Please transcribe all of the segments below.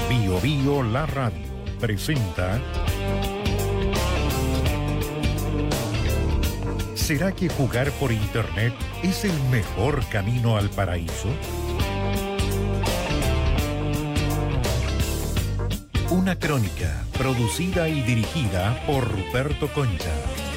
Bio Bio La Radio presenta... ¿Será que jugar por internet es el mejor camino al paraíso? Una crónica producida y dirigida por Ruperto Concha.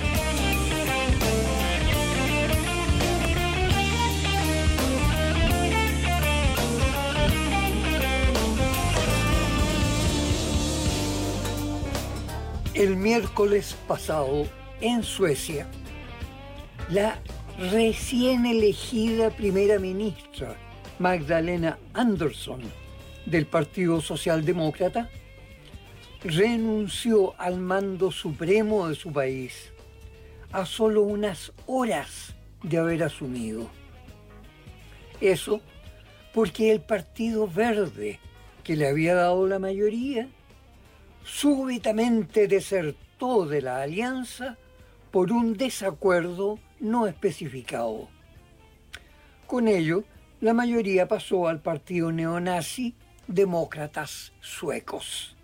El miércoles pasado, en Suecia, la recién elegida primera ministra Magdalena Andersson del Partido Socialdemócrata renunció al mando supremo de su país a solo unas horas de haber asumido. Eso porque el Partido Verde, que le había dado la mayoría, súbitamente desertó de la alianza por un desacuerdo no especificado. Con ello, la mayoría pasó al partido neonazi Demócratas Suecos.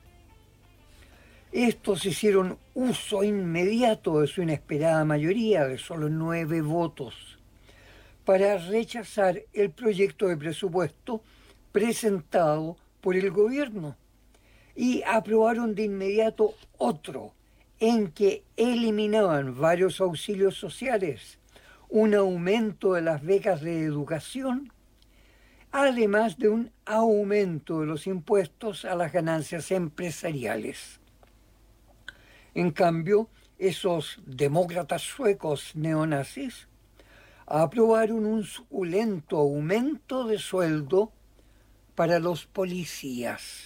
Estos hicieron uso inmediato de su inesperada mayoría de solo 9 votos para rechazar el proyecto de presupuesto presentado por el gobierno y aprobaron de inmediato otro en que eliminaban varios auxilios sociales, un aumento de las becas de educación, además de un aumento de los impuestos a las ganancias empresariales. En cambio, esos demócratas suecos neonazis aprobaron un suculento aumento de sueldo para los policías.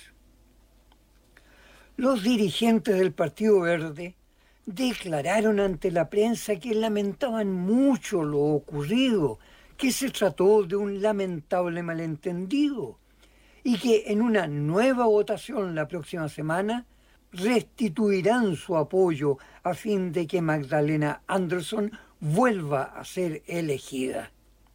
Los dirigentes del Partido Verde declararon ante la prensa que lamentaban mucho lo ocurrido, que se trató de un lamentable malentendido y que en una nueva votación la próxima semana restituirán su apoyo a fin de que Magdalena Andersson vuelva a ser elegida.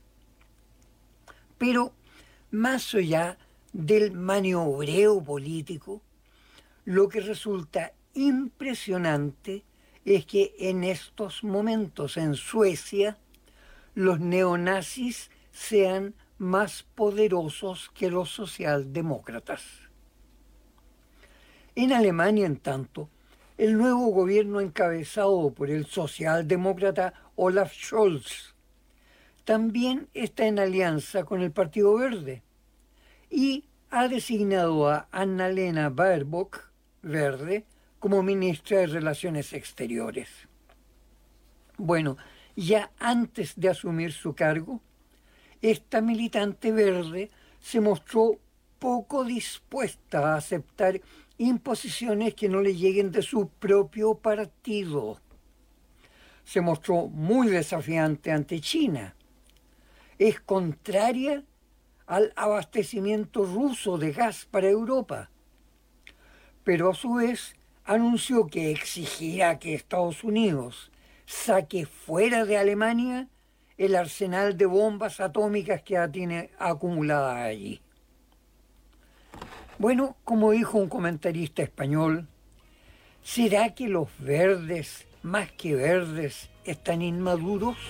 Pero más allá del maniobreo político, lo que resulta impresionante es que en estos momentos en Suecia los neonazis sean más poderosos que los socialdemócratas. En Alemania, en tanto, el nuevo gobierno encabezado por el socialdemócrata Olaf Scholz también está en alianza con el Partido Verde y ha designado a Annalena Baerbock, Verde, como ministra de Relaciones Exteriores. Bueno, ya antes de asumir su cargo, esta militante verde se mostró poco dispuesta a aceptar imposiciones que no le lleguen de su propio partido. Se mostró muy desafiante ante China. Es contraria al abastecimiento ruso de gas para Europa, pero a su vez anunció que exigirá que Estados Unidos saque fuera de Alemania el arsenal de bombas atómicas que tiene acumulada allí. Bueno, como dijo un comentarista español, ¿será que los verdes, más que verdes, están inmaduros?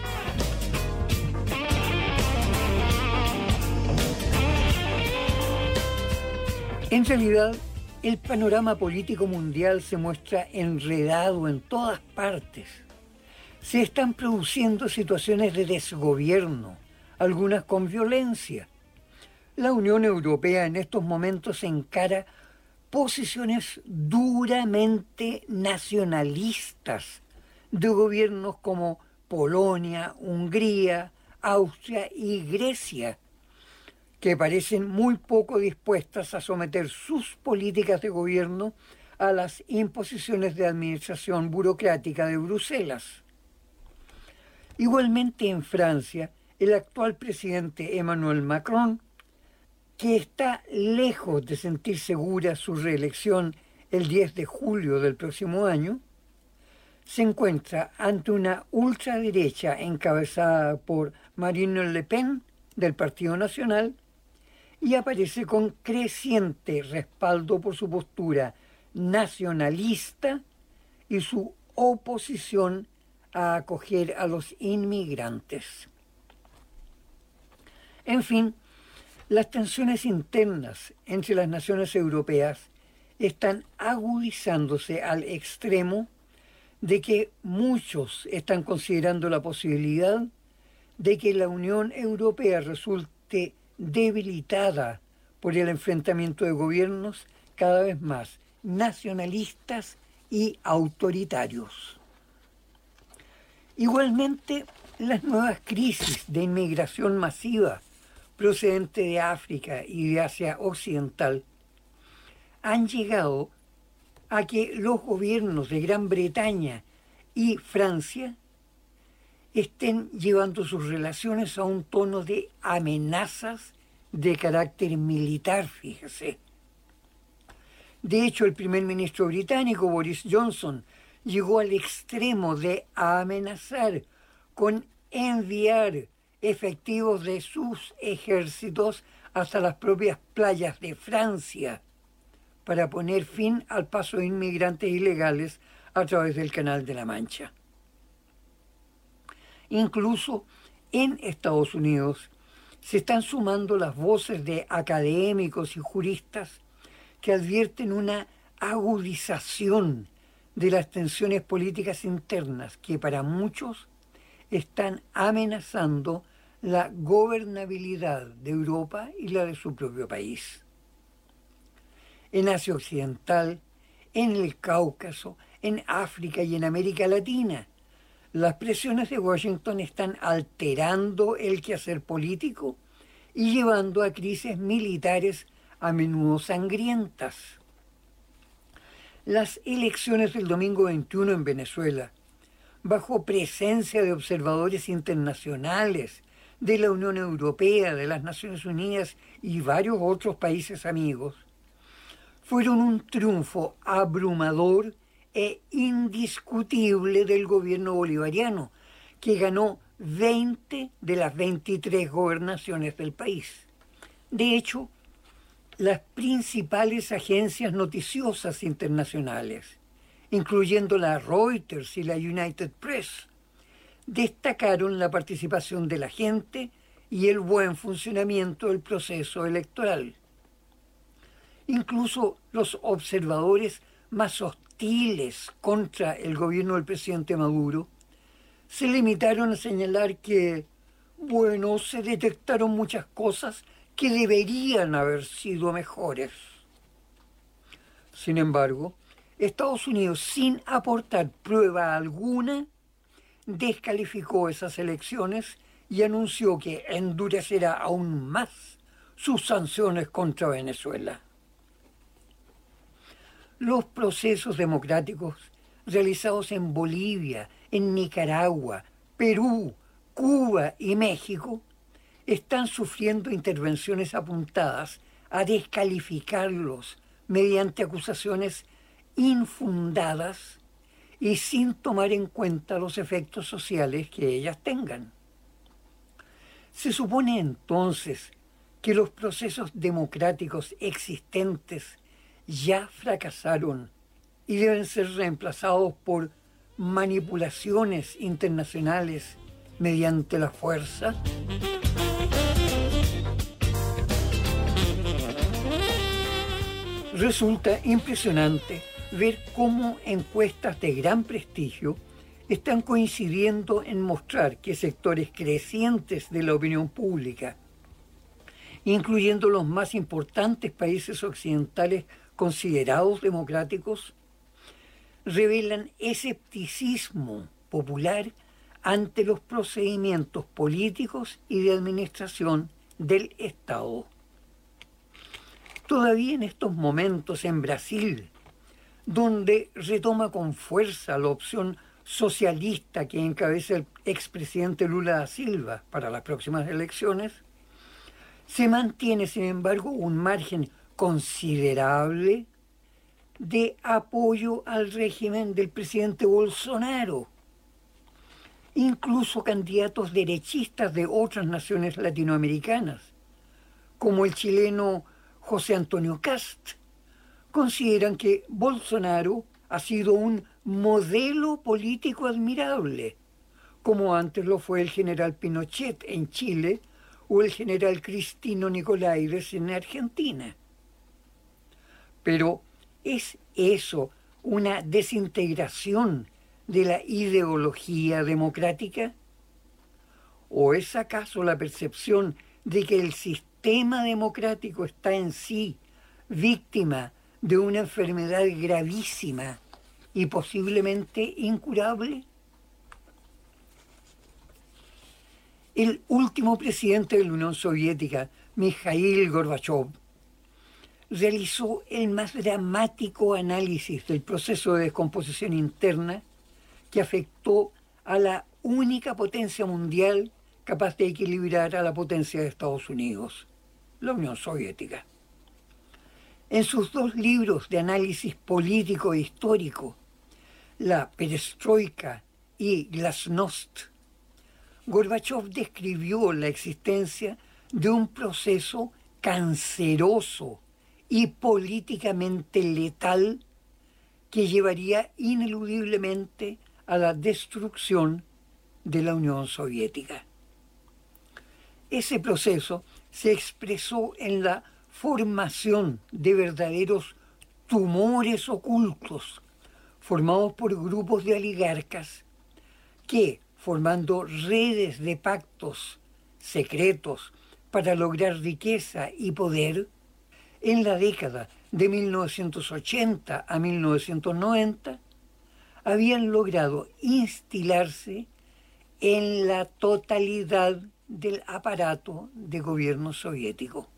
En realidad, el panorama político mundial se muestra enredado en todas partes. Se están produciendo situaciones de desgobierno, algunas con violencia. La Unión Europea en estos momentos encara posiciones duramente nacionalistas de gobiernos como Polonia, Hungría, Austria y Grecia, que parecen muy poco dispuestas a someter sus políticas de gobierno a las imposiciones de administración burocrática de Bruselas. Igualmente en Francia, el actual presidente Emmanuel Macron, que está lejos de sentir segura su reelección el 10 de julio del próximo año, se encuentra ante una ultraderecha encabezada por Marine Le Pen, del Partido Nacional, y aparece con creciente respaldo por su postura nacionalista y su oposición a acoger a los inmigrantes. En fin, las tensiones internas entre las naciones europeas están agudizándose al extremo de que muchos están considerando la posibilidad de que la Unión Europea resulte debilitada por el enfrentamiento de gobiernos cada vez más nacionalistas y autoritarios. Igualmente, las nuevas crisis de inmigración masiva procedente de África y de Asia Occidental han llegado a que los gobiernos de Gran Bretaña y Francia estén llevando sus relaciones a un tono de amenazas de carácter militar, fíjese. De hecho, el primer ministro británico, Boris Johnson, llegó al extremo de amenazar con enviar efectivos de sus ejércitos hasta las propias playas de Francia para poner fin al paso de inmigrantes ilegales a través del Canal de la Mancha. Incluso en Estados Unidos se están sumando las voces de académicos y juristas que advierten una agudización de las tensiones políticas internas que para muchos están amenazando la gobernabilidad de Europa y la de su propio país. En Asia Occidental, en el Cáucaso, en África y en América Latina, las presiones de Washington están alterando el quehacer político y llevando a crisis militares a menudo sangrientas. Las elecciones del domingo 21 en Venezuela, bajo presencia de observadores internacionales, de la Unión Europea, de las Naciones Unidas y varios otros países amigos, fueron un triunfo abrumador e indiscutible del gobierno bolivariano, que ganó 20 de las 23 gobernaciones del país. De hecho, las principales agencias noticiosas internacionales, incluyendo la Reuters y la United Press, destacaron la participación de la gente y el buen funcionamiento del proceso electoral. Incluso los observadores más hostiles contra el gobierno del presidente Maduro se limitaron a señalar que, bueno, se detectaron muchas cosas que deberían haber sido mejores. Sin embargo, Estados Unidos, sin aportar prueba alguna, descalificó esas elecciones y anunció que endurecerá aún más sus sanciones contra Venezuela. Los procesos democráticos realizados en Bolivia, en Nicaragua, Perú, Cuba y México están sufriendo intervenciones apuntadas a descalificarlos mediante acusaciones infundadas y sin tomar en cuenta los efectos sociales que ellas tengan. Se supone entonces que los procesos democráticos existentes ya fracasaron y deben ser reemplazados por manipulaciones internacionales mediante la fuerza. Resulta impresionante ver cómo encuestas de gran prestigio están coincidiendo en mostrar que sectores crecientes de la opinión pública, incluyendo los más importantes países occidentales considerados democráticos, revelan escepticismo popular ante los procedimientos políticos y de administración del Estado. Todavía en estos momentos en Brasil, donde retoma con fuerza la opción socialista que encabeza el expresidente Lula da Silva para las próximas elecciones, se mantiene, sin embargo, un margen considerable de apoyo al régimen del presidente Bolsonaro. Incluso candidatos derechistas de otras naciones latinoamericanas, como el chileno José Antonio Kast, consideran que Bolsonaro ha sido un modelo político admirable, como antes lo fue el general Pinochet en Chile o el general Cristino Nicolaides en Argentina. Pero ¿es eso una desintegración de la ideología democrática? ¿O es acaso la percepción de que el sistema democrático está en sí víctima de una enfermedad gravísima y posiblemente incurable? El último presidente de la Unión Soviética, Mikhail Gorbachev, realizó el más dramático análisis del proceso de descomposición interna que afectó a la única potencia mundial capaz de equilibrar a la potencia de Estados Unidos, la Unión Soviética. En sus 2 libros de análisis político e histórico, La Perestroika y Glasnost, Gorbachev describió la existencia de un proceso canceroso y políticamente letal que llevaría ineludiblemente a la destrucción de la Unión Soviética. Ese proceso se expresó en la formación de verdaderos tumores ocultos, formados por grupos de oligarcas que, formando redes de pactos secretos para lograr riqueza y poder, en la década de 1980 a 1990, habían logrado instilarse en la totalidad del aparato de gobierno soviético.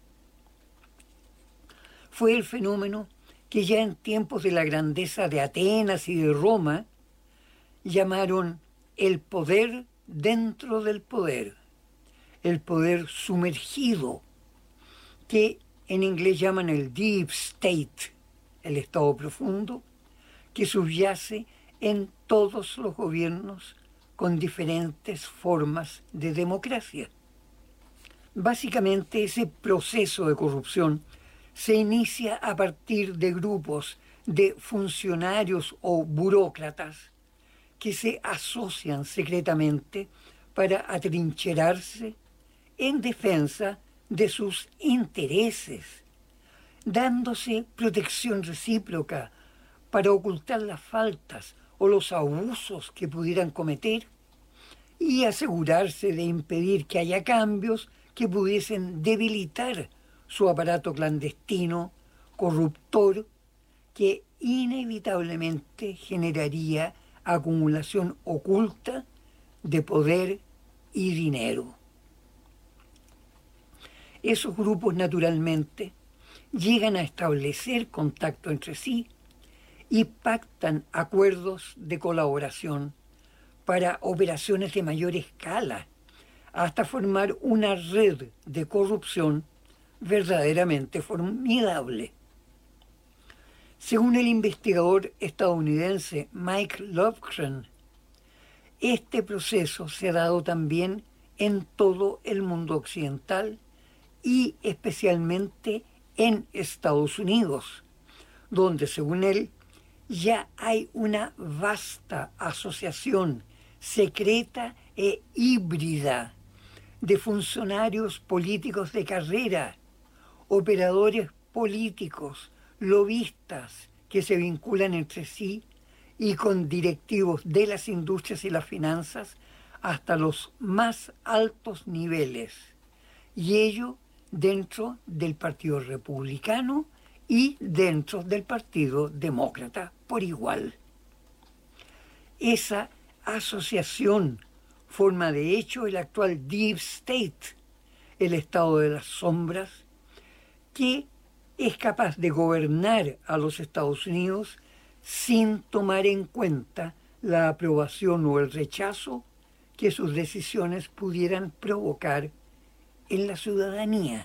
Fue el fenómeno que ya en tiempos de la grandeza de Atenas y de Roma llamaron el poder dentro del poder, el poder sumergido, que en inglés llaman el deep state, el estado profundo, que subyace en todos los gobiernos con diferentes formas de democracia. Básicamente, ese proceso de corrupción se inicia a partir de grupos de funcionarios o burócratas que se asocian secretamente para atrincherarse en defensa de sus intereses, dándose protección recíproca para ocultar las faltas o los abusos que pudieran cometer y asegurarse de impedir que haya cambios que pudiesen debilitar su aparato clandestino, corruptor, que inevitablemente generaría acumulación oculta de poder y dinero. Esos grupos naturalmente llegan a establecer contacto entre sí y pactan acuerdos de colaboración para operaciones de mayor escala, hasta formar una red de corrupción verdaderamente formidable. Según el investigador estadounidense Mike Lofgren, este proceso se ha dado también en todo el mundo occidental y especialmente en Estados Unidos, donde, según él, ya hay una vasta asociación secreta e híbrida de funcionarios políticos de carrera, operadores políticos, lobistas que se vinculan entre sí y con directivos de las industrias y las finanzas hasta los más altos niveles, y ello dentro del Partido Republicano y dentro del Partido Demócrata por igual. Esa asociación forma de hecho el actual Deep State, el estado de las sombras, que es capaz de gobernar a los Estados Unidos sin tomar en cuenta la aprobación o el rechazo que sus decisiones pudieran provocar en la ciudadanía.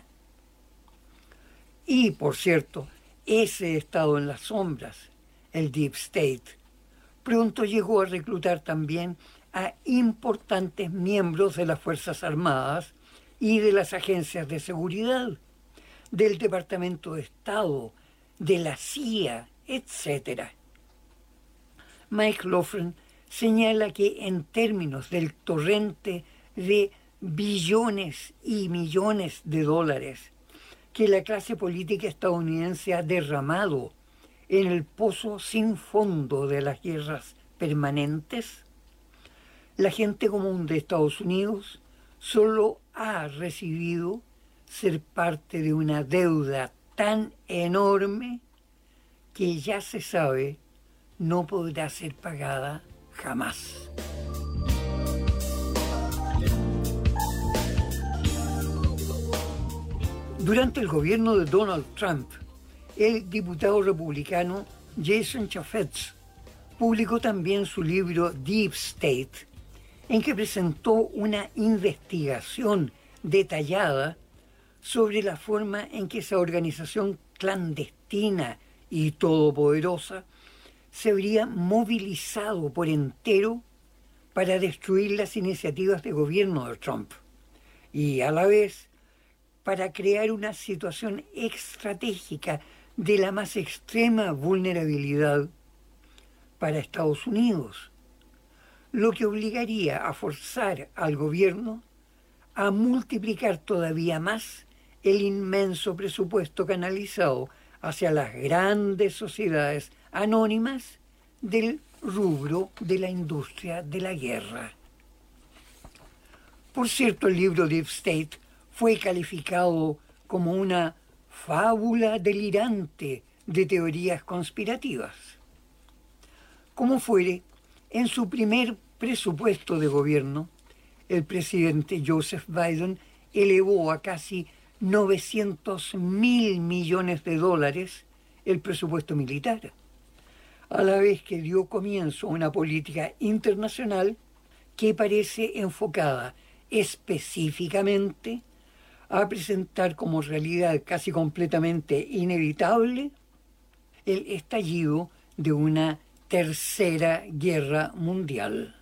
Y, por cierto, ese estado en las sombras, el Deep State, pronto llegó a reclutar también a importantes miembros de las Fuerzas Armadas y de las agencias de seguridad, del Departamento de Estado, de la CIA, etc. Mike Lofgren señala que en términos del torrente de billones y millones de dólares que la clase política estadounidense ha derramado en el pozo sin fondo de las guerras permanentes, la gente común de Estados Unidos solo ha recibido ser parte de una deuda tan enorme que ya se sabe no podrá ser pagada jamás. Durante el gobierno de Donald Trump, el diputado republicano Jason Chaffetz publicó también su libro Deep State, en que presentó una investigación detallada sobre la forma en que esa organización clandestina y todopoderosa se habría movilizado por entero para destruir las iniciativas de gobierno de Trump y a la vez para crear una situación estratégica de la más extrema vulnerabilidad para Estados Unidos, lo que obligaría a forzar al gobierno a multiplicar todavía más el inmenso presupuesto canalizado hacia las grandes sociedades anónimas del rubro de la industria de la guerra. Por cierto, el libro Deep State fue calificado como una fábula delirante de teorías conspirativas. Como fuere, en su primer presupuesto de gobierno, el presidente Joseph Biden elevó a casi 900.000 millones de dólares el presupuesto militar, a la vez que dio comienzo a una política internacional que parece enfocada específicamente a presentar como realidad casi completamente inevitable el estallido de una tercera guerra mundial.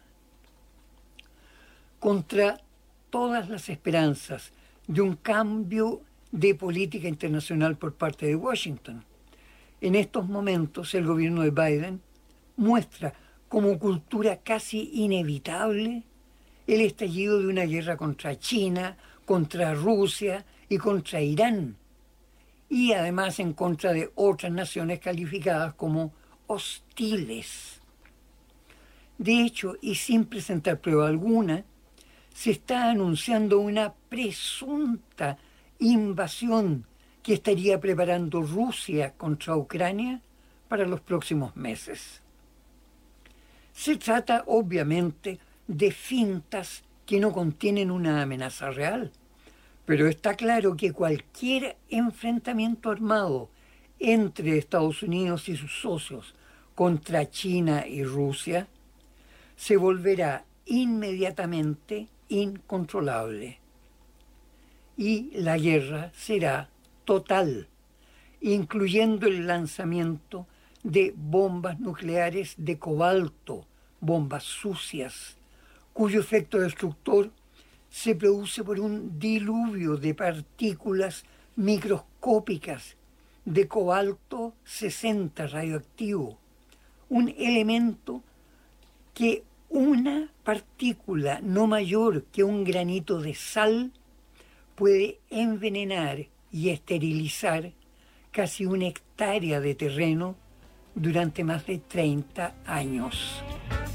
Contra todas las esperanzas de un cambio de política internacional por parte de Washington, en estos momentos el gobierno de Biden muestra como cultura casi inevitable el estallido de una guerra contra China, contra Rusia y contra Irán, y además en contra de otras naciones calificadas como hostiles. De hecho, y sin presentar prueba alguna, se está anunciando una presunta invasión que estaría preparando Rusia contra Ucrania para los próximos meses. Se trata, obviamente, de fintas que no contienen una amenaza real, pero está claro que cualquier enfrentamiento armado entre Estados Unidos y sus socios contra China y Rusia se volverá inmediatamente incontrolable y la guerra será total, incluyendo el lanzamiento de bombas nucleares de cobalto, bombas sucias, cuyo efecto destructor se produce por un diluvio de partículas microscópicas de cobalto 60 radioactivo, un elemento que una partícula no mayor que un granito de sal puede envenenar y esterilizar casi una hectárea de terreno durante más de 30 años.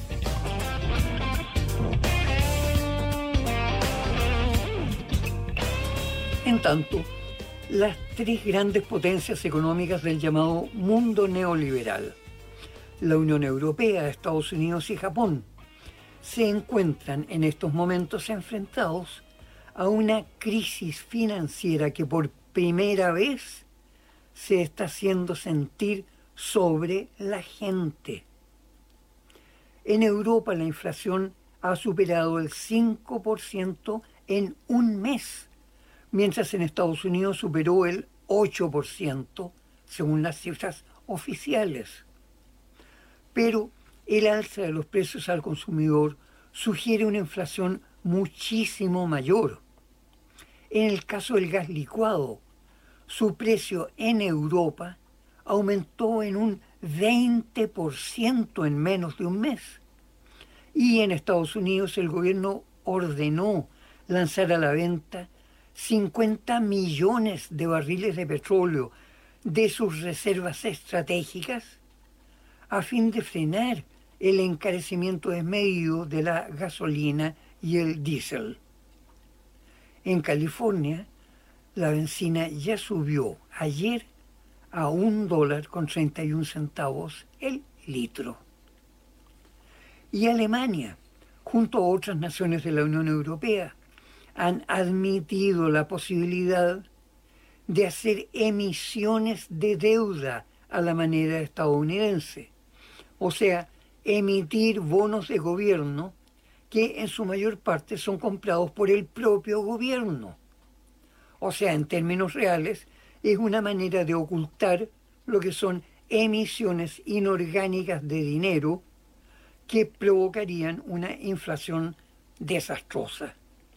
En tanto, las tres grandes potencias económicas del llamado mundo neoliberal, la Unión Europea, Estados Unidos y Japón, se encuentran en estos momentos enfrentados a una crisis financiera que por primera vez se está haciendo sentir sobre la gente. En Europa la inflación ha superado el 5% en un mes, mientras en Estados Unidos superó el 8%, según las cifras oficiales. Pero el alza de los precios al consumidor sugiere una inflación muchísimo mayor. En el caso del gas licuado, su precio en Europa aumentó en un 20% en menos de un mes. Y en Estados Unidos el gobierno ordenó lanzar a la venta 50 millones de barriles de petróleo de sus reservas estratégicas a fin de frenar el encarecimiento desmedido de la gasolina y el diésel. En California, la benzina ya subió ayer a $1.31 el litro. Y Alemania, junto a otras naciones de la Unión Europea, han admitido la posibilidad de hacer emisiones de deuda a la manera estadounidense, o sea, emitir bonos de gobierno que en su mayor parte son comprados por el propio gobierno. O sea, en términos reales, es una manera de ocultar lo que son emisiones inorgánicas de dinero que provocarían una inflación desastrosa.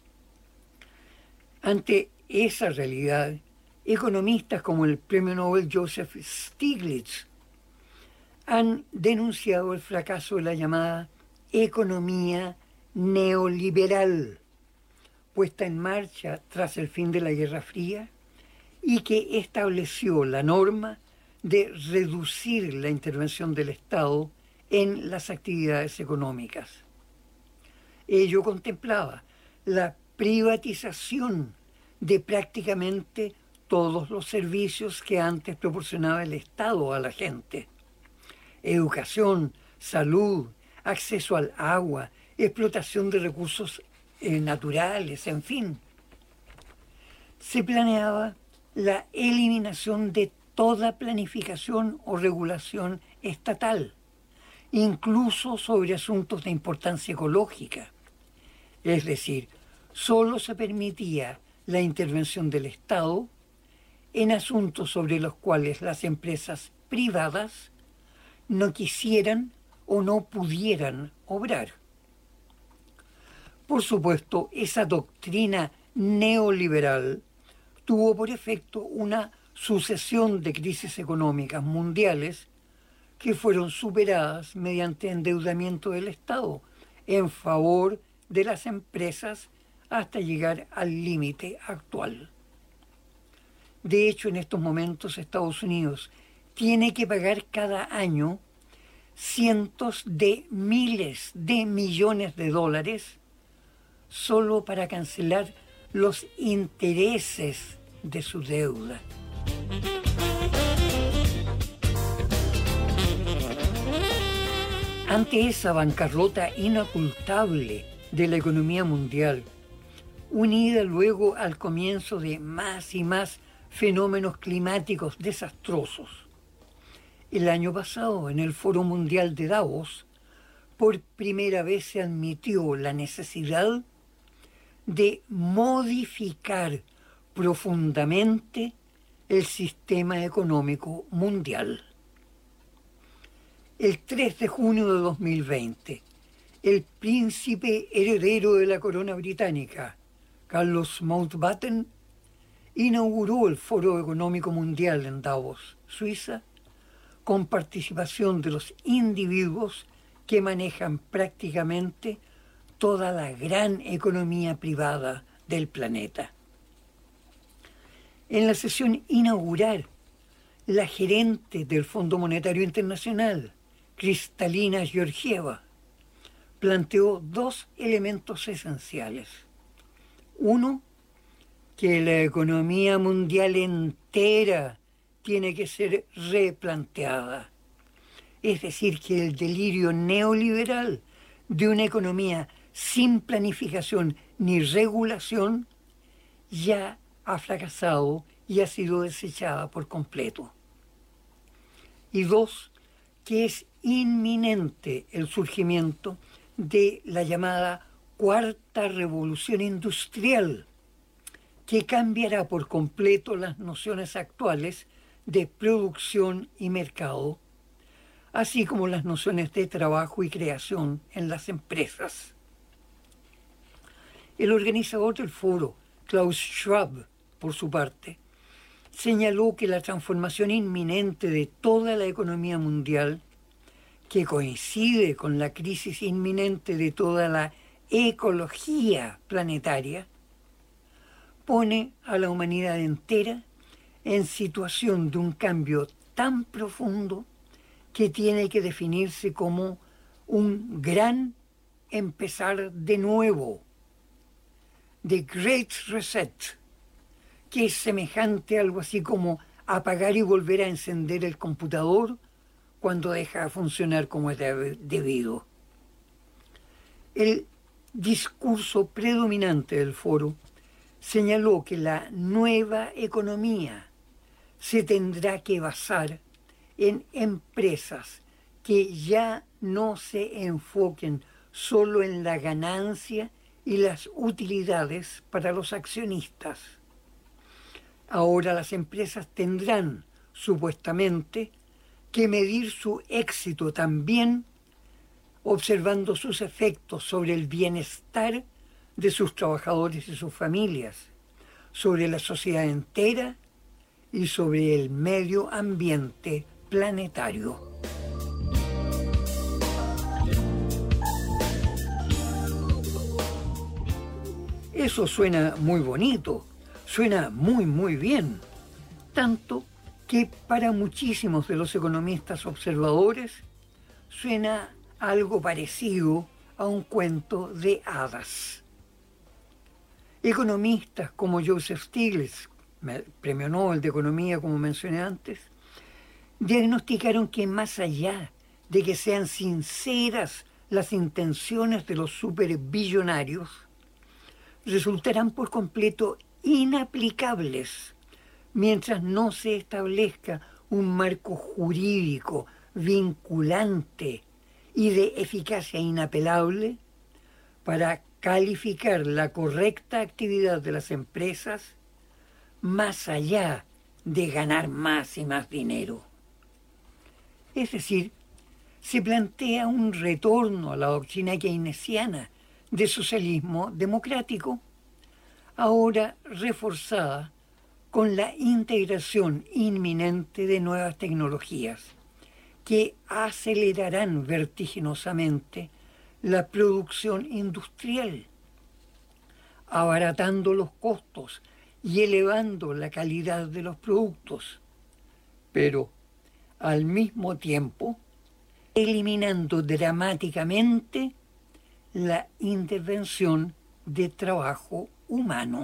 Ante esa realidad, economistas como el premio Nobel Joseph Stiglitz han denunciado el fracaso de la llamada economía neoliberal, puesta en marcha tras el fin de la Guerra Fría y que estableció la norma de reducir la intervención del Estado en las actividades económicas. Ello contemplaba la privatización de prácticamente todos los servicios que antes proporcionaba el Estado a la gente: educación, salud, acceso al agua, explotación de recursos naturales, en fin. Se planeaba la eliminación de toda planificación o regulación estatal, incluso sobre asuntos de importancia ecológica. Es decir, solo se permitía la intervención del Estado en asuntos sobre los cuales las empresas privadas no quisieran o no pudieran obrar. Por supuesto, esa doctrina neoliberal tuvo por efecto una sucesión de crisis económicas mundiales que fueron superadas mediante endeudamiento del Estado en favor de las empresas hasta llegar al límite actual. De hecho, en estos momentos Estados Unidos tiene que pagar cada año cientos de miles de millones de dólares solo para cancelar los intereses de su deuda. Ante esa bancarrota inocultable de la economía mundial, unida luego al comienzo de más y más fenómenos climáticos desastrosos, el año pasado, en el Foro Mundial de Davos, por primera vez se admitió la necesidad de modificar profundamente el sistema económico mundial. El 3 de junio de 2020, el príncipe heredero de la corona británica, Carlos Mountbatten, inauguró el Foro Económico Mundial en Davos, Suiza, con participación de los individuos que manejan prácticamente toda la gran economía privada del planeta. En la sesión inaugural, la gerente del Fondo Monetario Internacional, Kristalina Georgieva, planteó dos elementos esenciales. Uno, que la economía mundial entera tiene que ser replanteada. Es decir, que el delirio neoliberal de una economía sin planificación ni regulación ya ha fracasado y ha sido desechada por completo. Y dos, que es inminente el surgimiento de la llamada cuarta revolución industrial, que cambiará por completo las nociones actuales de producción y mercado, así como las nociones de trabajo y creación en las empresas. El organizador del foro, Klaus Schwab, por su parte, señaló que la transformación inminente de toda la economía mundial, que coincide con la crisis inminente de toda la ecología planetaria, pone a la humanidad entera en situación de un cambio tan profundo que tiene que definirse como un gran empezar de nuevo, The Great Reset, que es semejante a algo así como apagar y volver a encender el computador cuando deja de funcionar como es debido. El discurso predominante del foro señaló que la nueva economía se tendrá que basar en empresas que ya no se enfoquen solo en la ganancia y las utilidades para los accionistas. Ahora las empresas tendrán, supuestamente, que medir su éxito también observando sus efectos sobre el bienestar de sus trabajadores y sus familias, sobre la sociedad entera y sobre el medio ambiente planetario. Eso suena muy bonito, suena muy bien, tanto que para muchísimos de los economistas observadores suena algo parecido a un cuento de hadas. Economistas como Joseph Stiglitz, premio Nobel de Economía como mencioné antes, diagnosticaron que más allá de que sean sinceras las intenciones de los superbillonarios, resultarán por completo inaplicables mientras no se establezca un marco jurídico vinculante y de eficacia inapelable para calificar la correcta actividad de las empresas más allá de ganar más y más dinero. Es decir, se plantea un retorno a la doctrina keynesiana de socialismo democrático, ahora reforzada con la integración inminente de nuevas tecnologías que acelerarán vertiginosamente la producción industrial, abaratando los costos y elevando la calidad de los productos, pero al mismo tiempo eliminando dramáticamente la intervención de trabajo humano.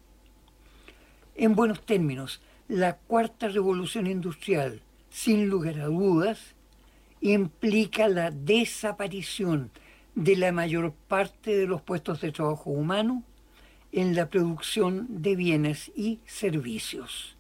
En buenos términos, la cuarta revolución industrial, sin lugar a dudas, implica la desaparición de la mayor parte de los puestos de trabajo humano en la producción de bienes y servicios.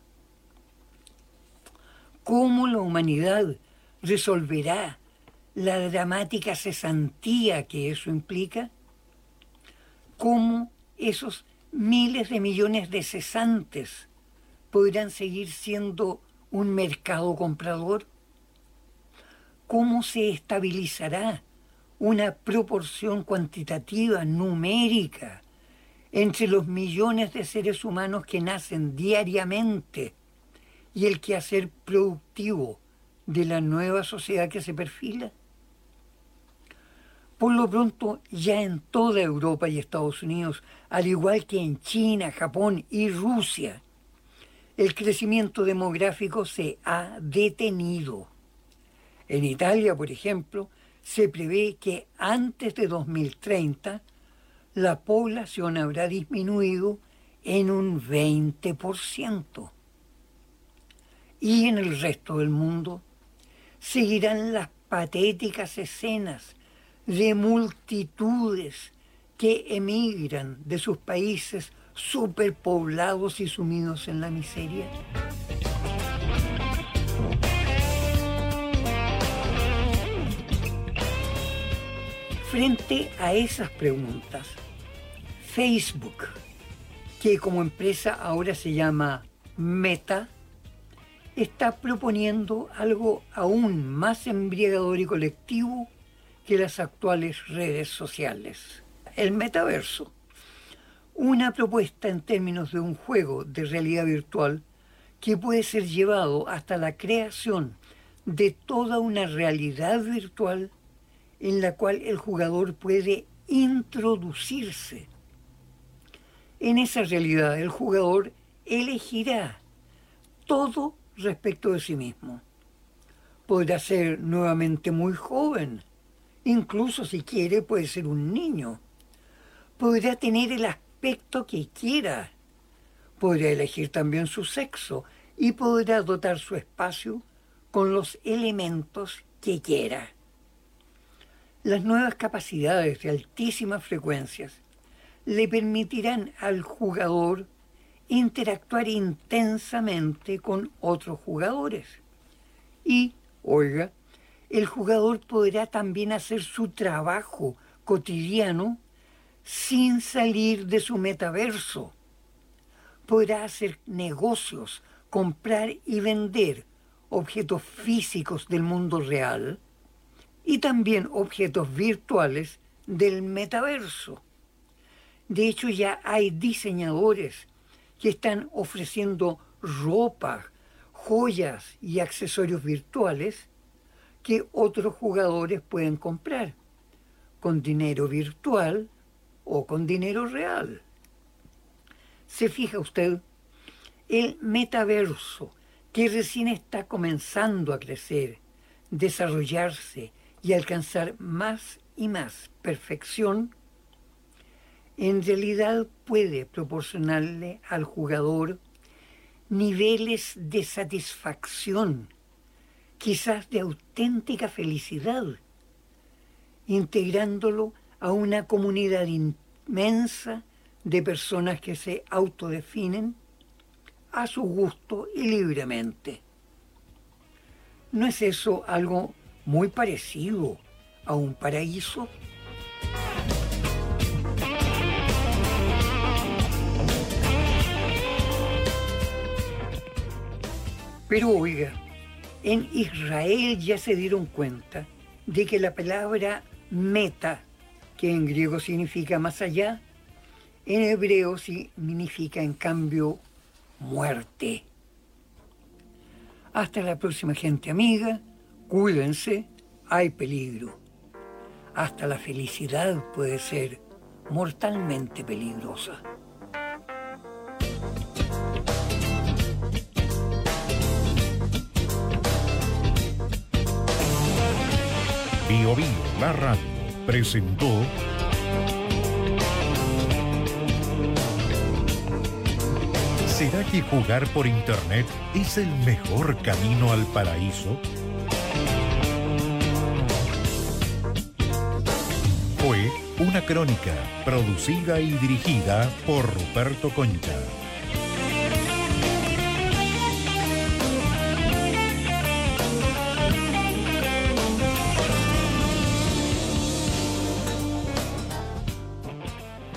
¿Cómo la humanidad resolverá la dramática cesantía que eso implica? ¿Cómo esos miles de millones de cesantes podrán seguir siendo un mercado comprador? ¿Cómo se estabilizará una proporción cuantitativa, numérica, entre los millones de seres humanos que nacen diariamente y el quehacer productivo de la nueva sociedad que se perfila? Por lo pronto, ya en toda Europa y Estados Unidos, al igual que en China, Japón y Rusia, el crecimiento demográfico se ha detenido. En Italia, por ejemplo, se prevé que antes de 2030 la población habrá disminuido en un 20%. Y en el resto del mundo seguirán las patéticas escenas de multitudes que emigran de sus países superpoblados y sumidos en la miseria. Frente a esas preguntas, Facebook, que como empresa ahora se llama Meta, está proponiendo algo aún más embriagador y colectivo que las actuales redes sociales: el metaverso, una propuesta en términos de un juego de realidad virtual que puede ser llevado hasta la creación de toda una realidad virtual en la cual el jugador puede introducirse. En esa realidad el jugador elegirá todo respecto de sí mismo. Podrá ser nuevamente muy joven, incluso si quiere puede ser un niño. Podrá tener el aspecto que quiera. Podrá elegir también su sexo y podrá dotar su espacio con los elementos que quiera. Las nuevas capacidades de altísimas frecuencias le permitirán al jugador interactuar intensamente con otros jugadores. Y, oiga, el jugador podrá también hacer su trabajo cotidiano sin salir de su metaverso. Podrá hacer negocios, comprar y vender objetos físicos del mundo real y también objetos virtuales del metaverso. De hecho, ya hay diseñadores que están ofreciendo ropa, joyas y accesorios virtuales que otros jugadores pueden comprar con dinero virtual o con dinero real. ¿Se fija usted? El metaverso, que recién está comenzando a crecer, desarrollarse y alcanzar más y más perfección, en realidad puede proporcionarle al jugador niveles de satisfacción, quizás de auténtica felicidad, integrándolo a una comunidad inmensa de personas que se autodefinen a su gusto y libremente. ¿No es eso algo muy parecido a un paraíso? Pero oiga, en Israel ya se dieron cuenta de que la palabra meta, que en griego significa más allá, en hebreo significa en cambio muerte. Hasta la próxima, gente amiga, cuídense, hay peligro. Hasta la felicidad puede ser mortalmente peligrosa. Bio Bio, la radio, presentó ¿Será que jugar por internet es el mejor camino al paraíso? Fue una crónica producida y dirigida por Ruperto Concha.